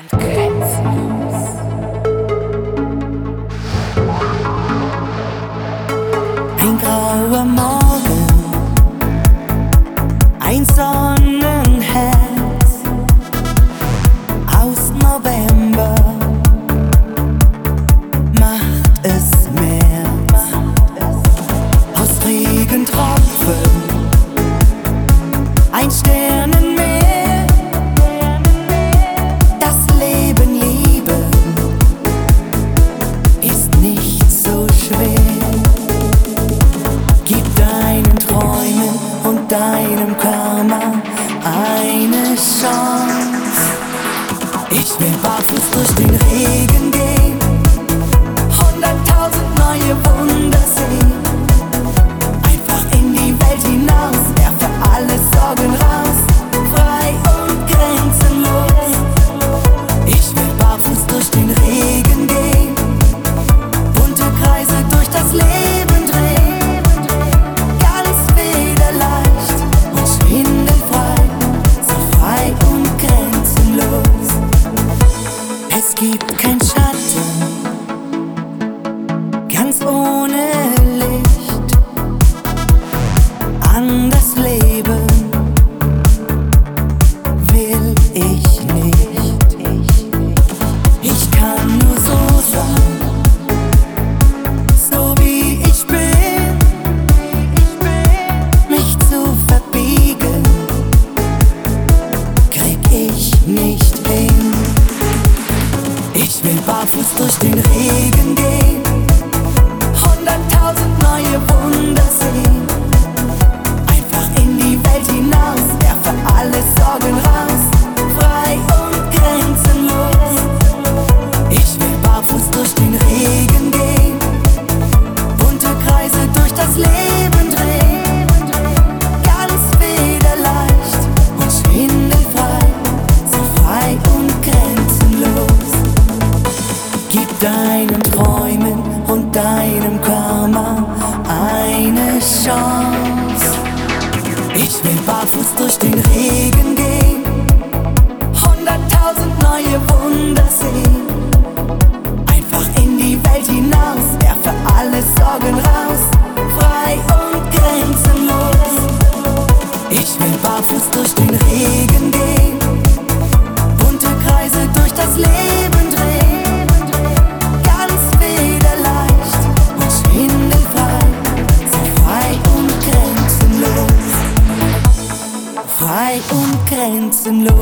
und grenzenlos. Ein grauer Morgen, ein Sonnenherz aus November macht es März. Aus Regentropfen ein Sternenmeer, das Leben lieben ist nicht so schwer. Gib deinen Träumen und deinem Karma eine Chance. Ich will barfuß durch den Regen gehen, 100.000 neue Wunder sehen. Einfach in die Welt hinaus, werfe alle Sorgen raus, frei und grenzenlos. Ich will barfuß durch den Regen gehen, bunte Kreise durch das Leben drehen, ganz federleicht und schwindelfrei, so frei und grenzenlos. Es gibt kein Schatten, ganz ohne Licht. An das Leben will ich nicht. Ich kann nur so sein, so wie ich bin. Mich zu verbiegen, krieg ich nicht hin. Ich will barfuß durch den Regen gehen, 100.000 neue Wunder sehen. Einfach in die Welt hinaus, werfe alle Sorgen raus, frei und grenzenlos. Ich will barfuß durch den Regen gehen, bunte Kreise durch das Leben drehen, ganz federleicht und schwindelfrei, so frei und grenzenlos. Gib deinen Träumen und deinem Karma eine Chance. Ich will barfuß durch den Regen gehen, 100.000 neue Wunder sehen. Einfach in die Welt hinaus, werfe alle Sorgen raus, frei und grenzenlos. Ich will barfuß durch den Regen gehen, bunte Kreise durch das Leben drehen, ganz federleicht und schwindelfrei, so frei und grenzenlos. Frei und grenzenlos.